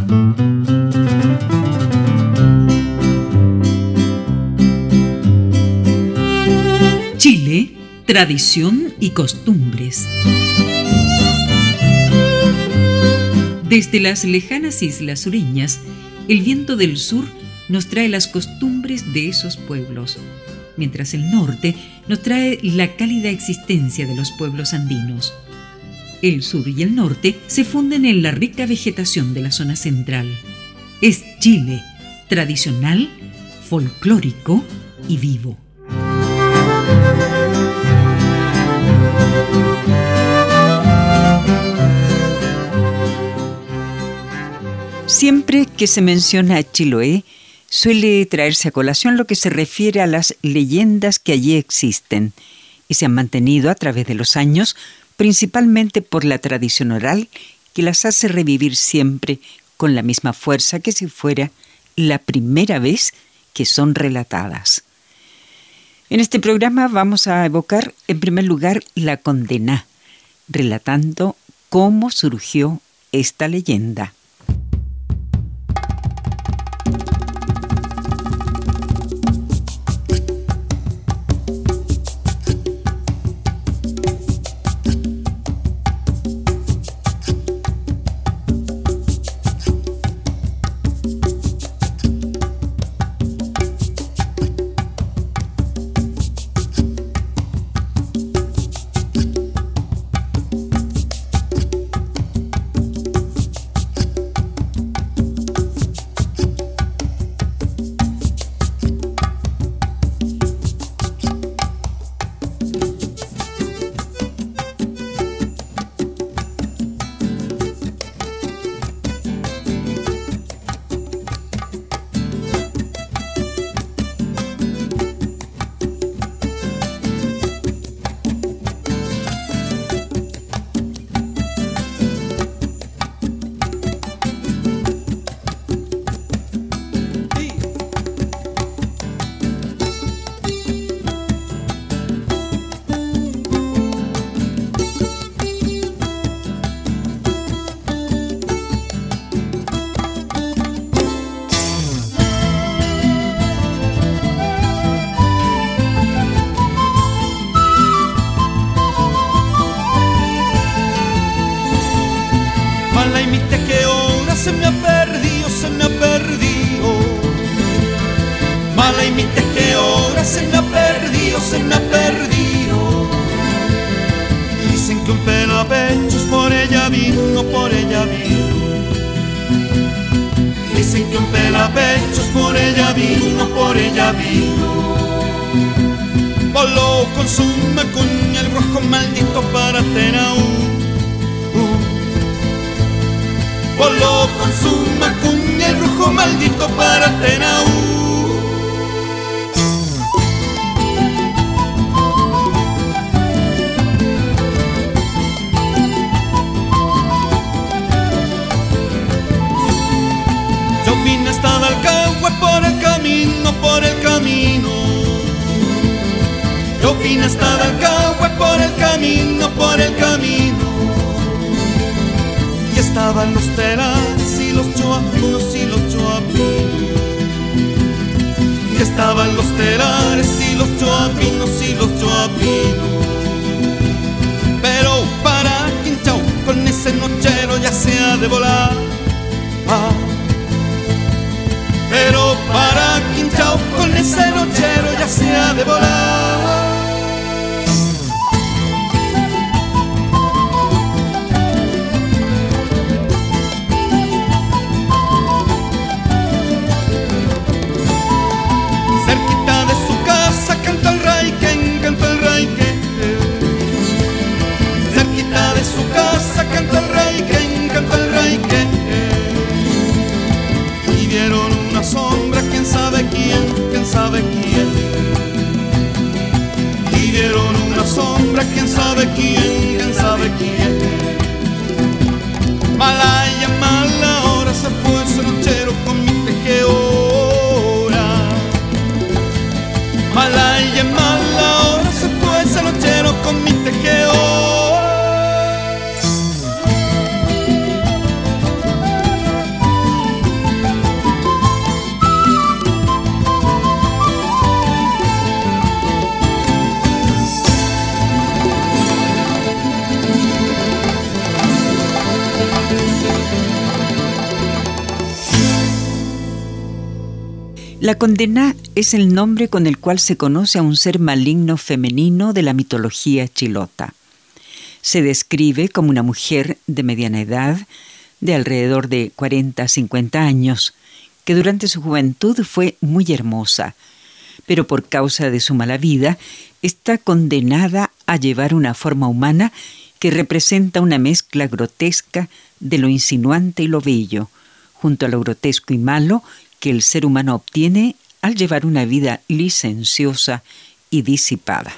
Chile, tradición y costumbres. Desde las lejanas islas sureñas, el viento del sur nos trae las costumbres de esos pueblos, mientras el norte nos trae la cálida existencia de los pueblos andinos. El sur y el norte se funden en la rica vegetación de la zona central. Es Chile, tradicional, folclórico y vivo. Siempre que se menciona a Chiloé, suele traerse a colación lo que se refiere a las leyendas que allí existen y se han mantenido a través de los años, principalmente por la tradición oral que las hace revivir siempre con la misma fuerza que si fuera la primera vez que son relatadas. En este programa vamos a evocar en primer lugar la Condená, relatando cómo surgió esta leyenda. Voló con su macuña el rojo maldito para Tenaú. Voló con su macuña el rojo maldito para Tenaú. Yo vine hasta Dalcahue por el camino, por el camino. Yo vine hasta Dalcahue por el camino, por el camino. Y estaban los telares y los choapinos y los choapinos. Y estaban los telares y los choapinos y los choapinos. Pero para Quinchao con ese nochero ya se ha de volar. Pero para Quinchao con ese nochero ya se ha de volar. Cerquita de su casa canta el ray La condena es el nombre con el cual se conoce a un ser maligno femenino de la mitología chilota. Se describe como una mujer de mediana edad, de alrededor de 40 a 50 años, que durante su juventud fue muy hermosa, pero por causa de su mala vida está condenada a llevar una forma humana que representa una mezcla grotesca de lo insinuante y lo bello, junto a lo grotesco y malo que el ser humano obtiene al llevar una vida licenciosa y disipada.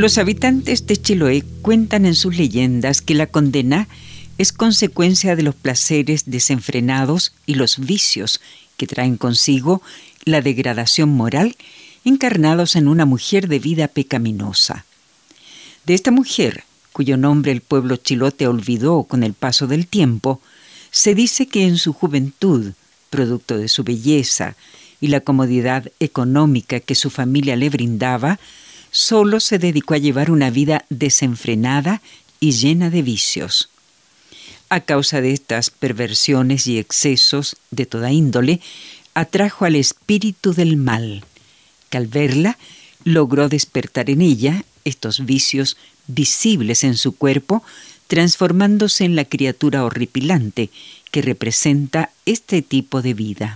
Los habitantes de Chiloé cuentan en sus leyendas que la condena es consecuencia de los placeres desenfrenados y los vicios que traen consigo la degradación moral encarnados en una mujer de vida pecaminosa. De esta mujer, cuyo nombre el pueblo chilote olvidó con el paso del tiempo, se dice que en su juventud, producto de su belleza y la comodidad económica que su familia le brindaba, solo se dedicó a llevar una vida desenfrenada y llena de vicios. A causa de estas perversiones y excesos de toda índole, atrajo al espíritu del mal, que al verla logró despertar en ella estos vicios visibles en su cuerpo, transformándose en la criatura horripilante que representa este tipo de vida.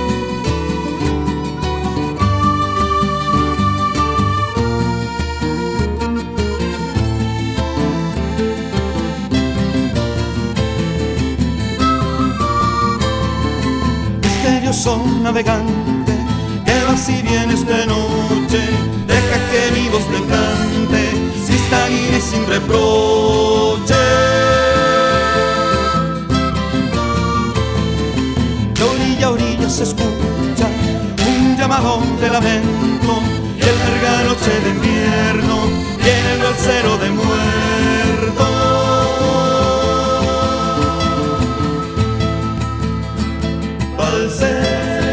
Misterioso navegante, que vas y vienes de noche, deja que mi voz te cante, si está y sin reproche. De orilla a orilla se escucha un llamado de lamento, y en larga noche de invierno viene el balsero de muertos. Balsero.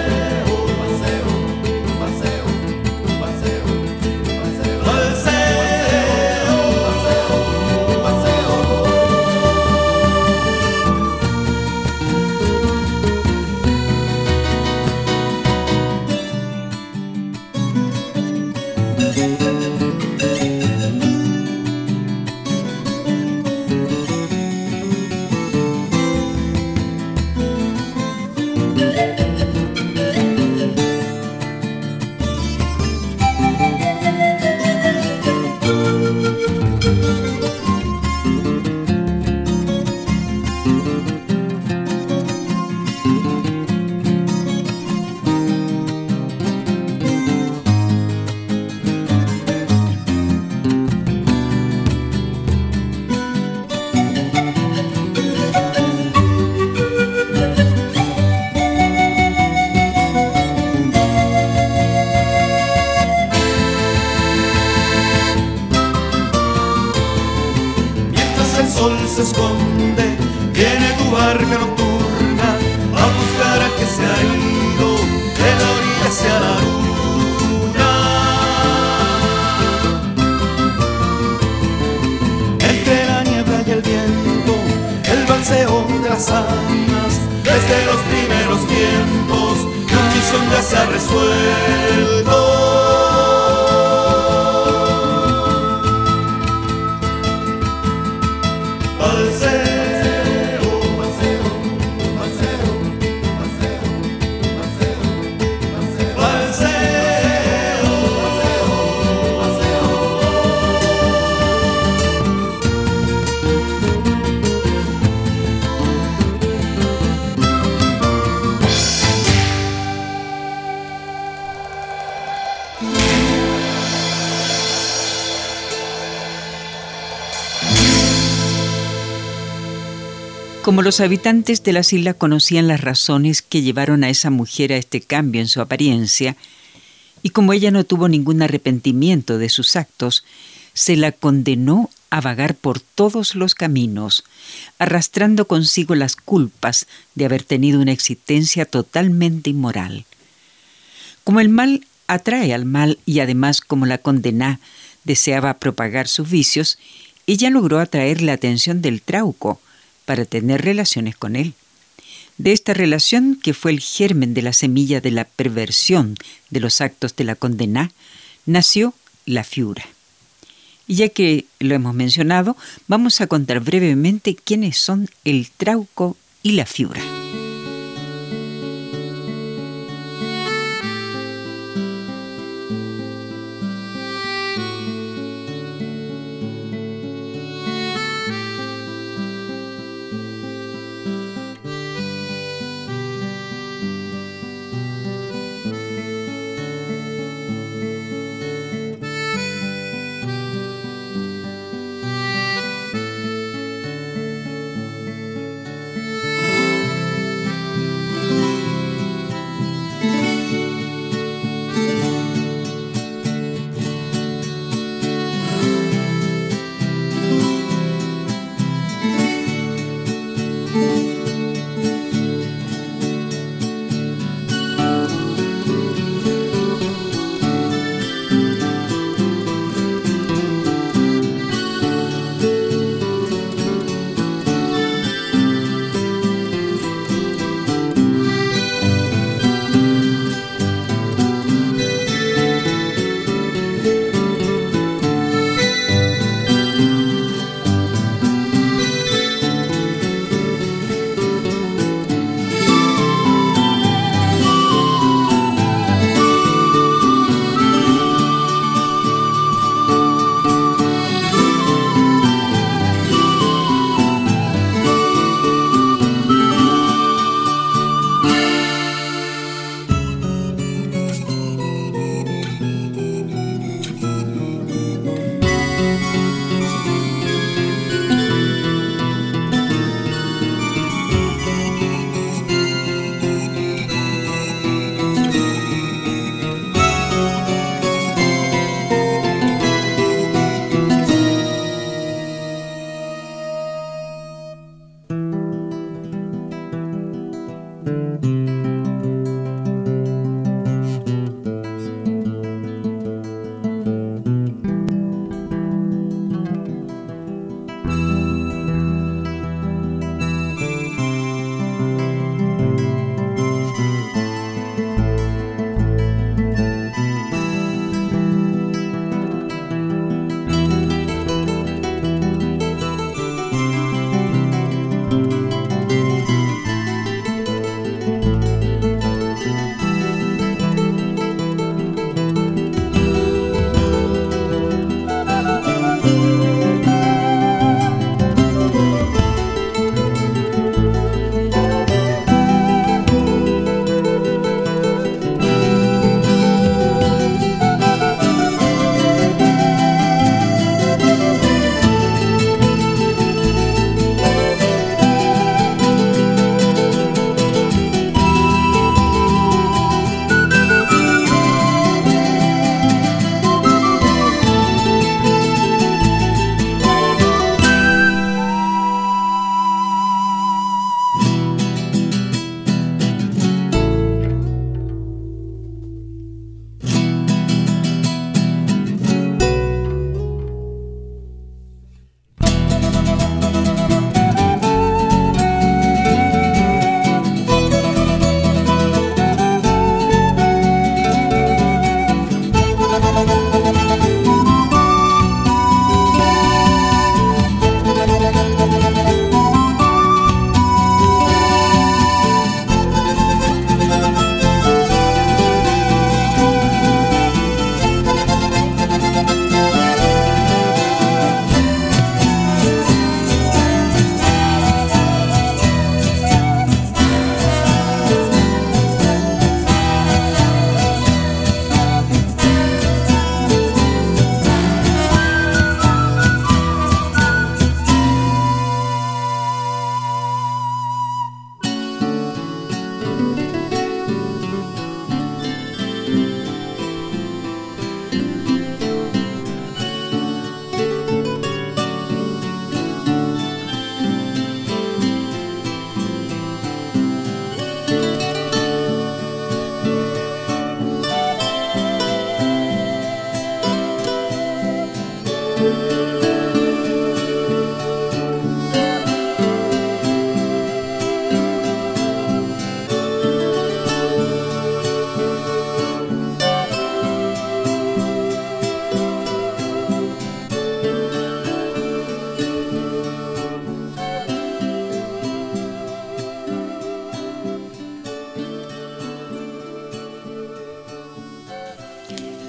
Se esconde, viene tu barca nocturna a buscar al que se ha ido de la orilla hacia la luna. Entre la niebla y el viento, el balseo de las almas, desde los primeros tiempos, la misión ya se ha resuelto. Como los habitantes de las islas conocían las razones que llevaron a esa mujer a este cambio en su apariencia, y como ella no tuvo ningún arrepentimiento de sus actos, se la condenó a vagar por todos los caminos, arrastrando consigo las culpas de haber tenido una existencia totalmente inmoral. Como el mal atrae al mal y además como la condena deseaba propagar sus vicios, ella logró atraer la atención del Trauco para tener relaciones con él. De esta relación, que fue el germen de la semilla de la perversión de los actos de la condena, nació la Fiura. Y ya que lo hemos mencionado, vamos a contar brevemente quiénes son el Trauco y la Fiura.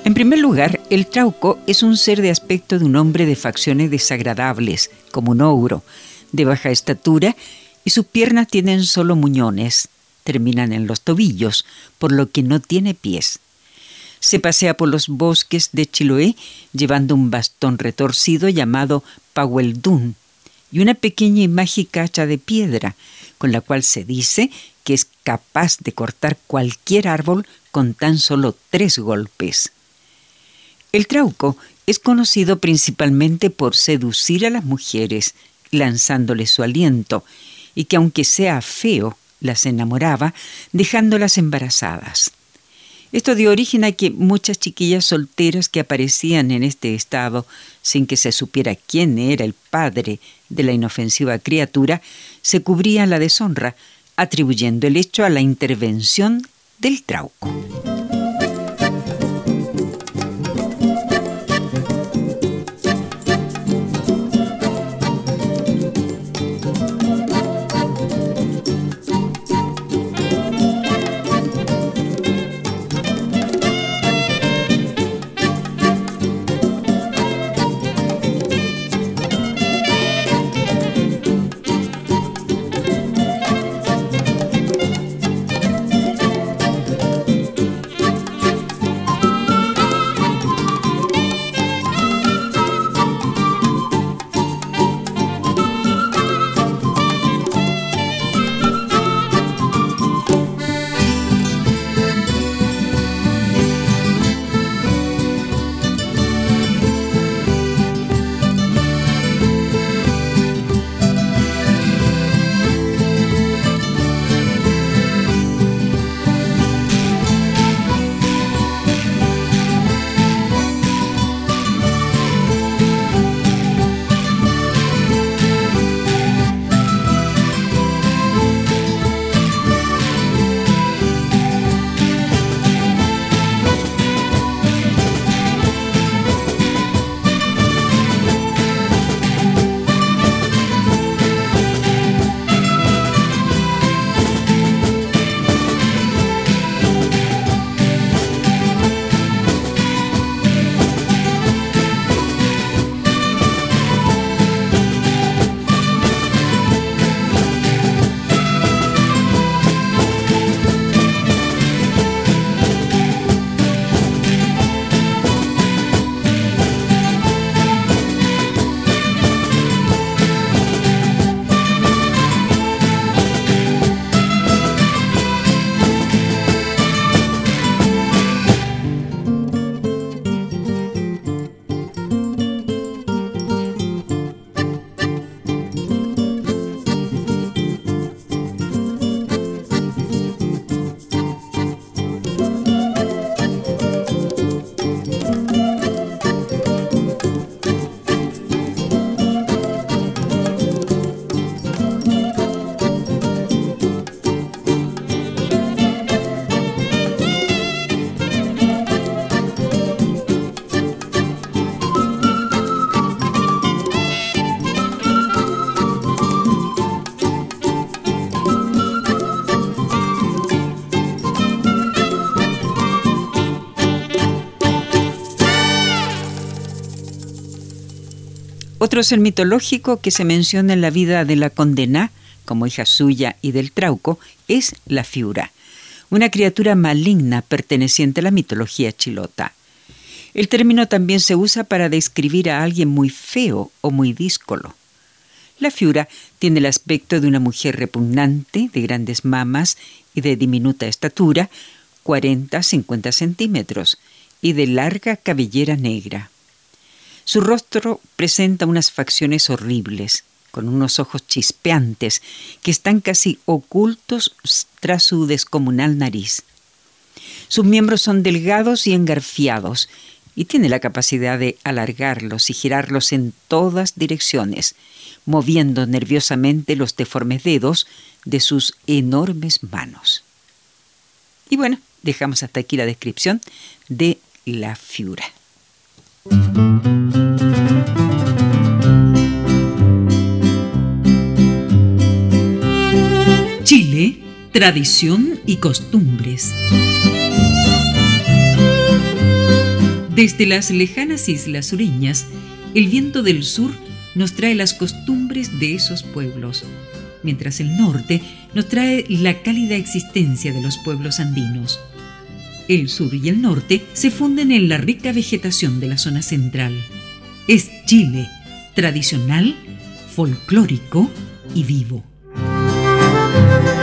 En primer lugar, el trauco es un ser de aspecto de un hombre de facciones desagradables, como un ogro, de baja estatura, y sus piernas tienen solo muñones, terminan en los tobillos, por lo que no tiene pies. Se pasea por los bosques de Chiloé llevando un bastón retorcido llamado pahueldún y una pequeña y mágica hacha de piedra, con la cual se dice que es capaz de cortar cualquier árbol con tan solo 3 golpes. El trauco es conocido principalmente por seducir a las mujeres, lanzándoles su aliento, y que aunque sea feo, las enamoraba, dejándolas embarazadas. Esto dio origen a que muchas chiquillas solteras que aparecían en este estado, sin que se supiera quién era el padre de la inofensiva criatura, se cubrían la deshonra, atribuyendo el hecho a la intervención del trauco. Otro ser mitológico que se menciona en la vida de la Condená, como hija suya y del trauco, es la Fiura, una criatura maligna perteneciente a la mitología chilota. El término también se usa para describir a alguien muy feo o muy díscolo. La Fiura tiene el aspecto de una mujer repugnante, de grandes mamas y de diminuta estatura, 40-50 centímetros, y de larga cabellera negra. Su rostro presenta unas facciones horribles, con unos ojos chispeantes que están casi ocultos tras su descomunal nariz. Sus miembros son delgados y engarfiados, y tiene la capacidad de alargarlos y girarlos en todas direcciones, moviendo nerviosamente los deformes dedos de sus enormes manos. Y bueno, dejamos hasta aquí la descripción de la Fiura. Chile, tradición y costumbres. Desde las lejanas islas sureñas, el viento del sur nos trae las costumbres de esos pueblos, mientras el norte nos trae la cálida existencia de los pueblos andinos. El sur y el norte se funden en la rica vegetación de la zona central. Es Chile, tradicional, folclórico y vivo.